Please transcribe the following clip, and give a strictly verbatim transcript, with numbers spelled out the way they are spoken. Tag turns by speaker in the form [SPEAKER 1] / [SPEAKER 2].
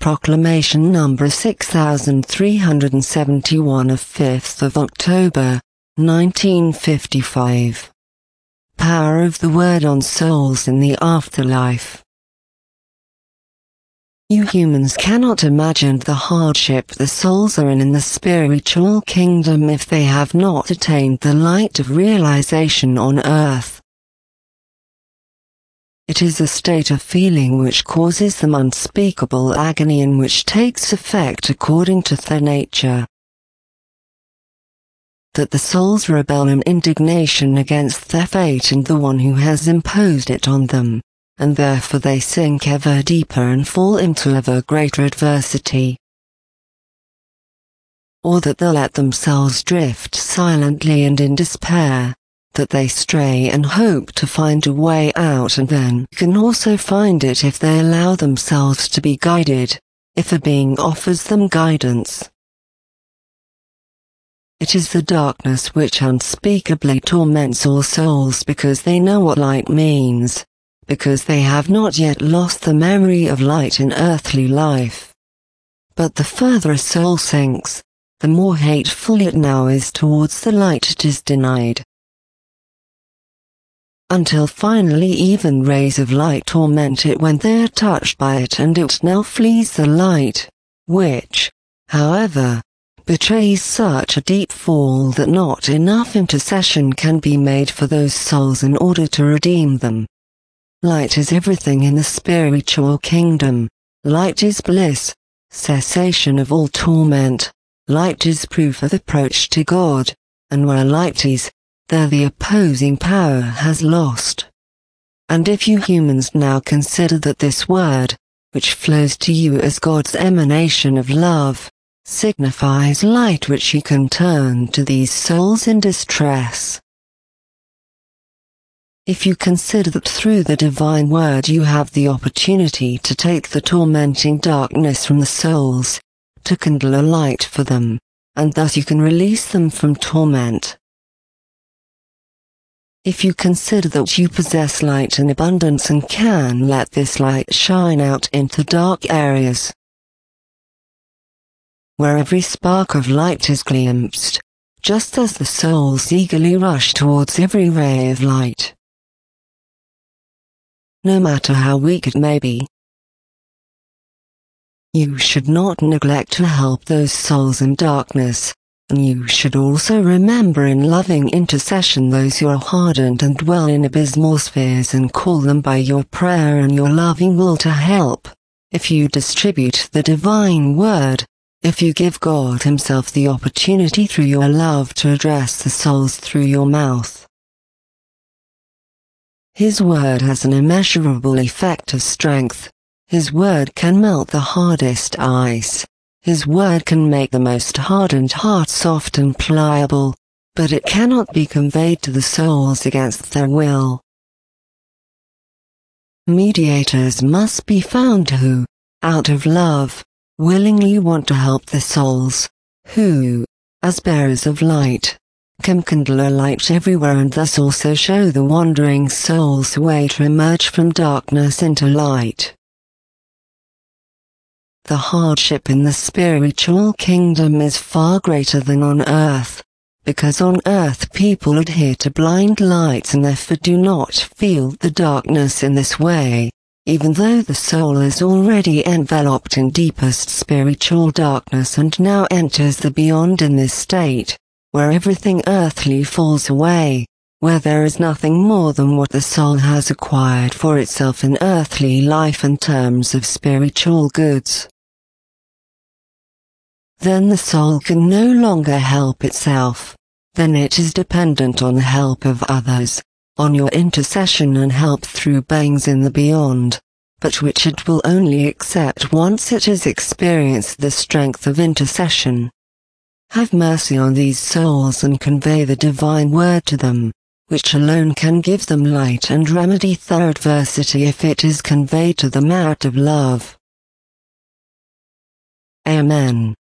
[SPEAKER 1] Proclamation number six thousand three hundred seventy-one of fifth of October, nineteen fifty-five. Power of the Word on souls in the afterlife. You humans cannot imagine the hardship the souls are in in the spiritual kingdom if they have not attained the light of realization on earth. It is a state of feeling which causes them unspeakable agony and which takes effect according to their nature. That the souls rebel in indignation against their fate and the one who has imposed it on them, and therefore they sink ever deeper and fall into ever greater adversity. Or that they let themselves drift silently and in despair, that they stray and hope to find a way out and then can also find it if they allow themselves to be guided, if a being offers them guidance. It is the darkness which unspeakably torments all souls because they know what light means, because they have not yet lost the memory of light in earthly life. But the further a soul sinks, the more hateful it now is towards the light it is denied. Until finally even rays of light torment it when they are touched by it, and it now flees the light, which, however, betrays such a deep fall that not enough intercession can be made for those souls in order to redeem them. Light is everything in the spiritual kingdom. Light is bliss, cessation of all torment. Light is proof of approach to God, and where light is, there the opposing power has lost. And if you humans now consider that this word, which flows to you as God's emanation of love, signifies light which you can turn to these souls in distress. If you consider that through the divine word you have the opportunity to take the tormenting darkness from the souls, to kindle a light for them, and thus you can release them from torment. If you consider that you possess light in abundance and can let this light shine out into dark areas, where every spark of light is glimpsed, just as the souls eagerly rush towards every ray of light, no matter how weak it may be, you should not neglect to help those souls in darkness, and you should also remember in loving intercession those who are hardened and dwell in abysmal spheres and call them by your prayer and your loving will to help. If you distribute the divine word, if you give God Himself the opportunity through your love to address the souls through your mouth, His word has an immeasurable effect of strength. His word can melt the hardest ice. His word can make the most hardened heart soft and pliable, but it cannot be conveyed to the souls against their will. Mediators must be found who, out of love, willingly want to help the souls, who, as bearers of light, can kindle a light everywhere and thus also show the wandering souls the way to emerge from darkness into light. The hardship in the spiritual kingdom is far greater than on earth, because on earth people adhere to blind lights and therefore do not feel the darkness in this way, even though the soul is already enveloped in deepest spiritual darkness and now enters the beyond in this state, where everything earthly falls away, where there is nothing more than what the soul has acquired for itself in earthly life in terms of spiritual goods. Then the soul can no longer help itself, then it is dependent on the help of others, on your intercession and help through beings in the beyond, but which it will only accept once it has experienced the strength of intercession. Have mercy on these souls and convey the divine word to them, which alone can give them light and remedy their adversity if it is conveyed to them out of love. Amen.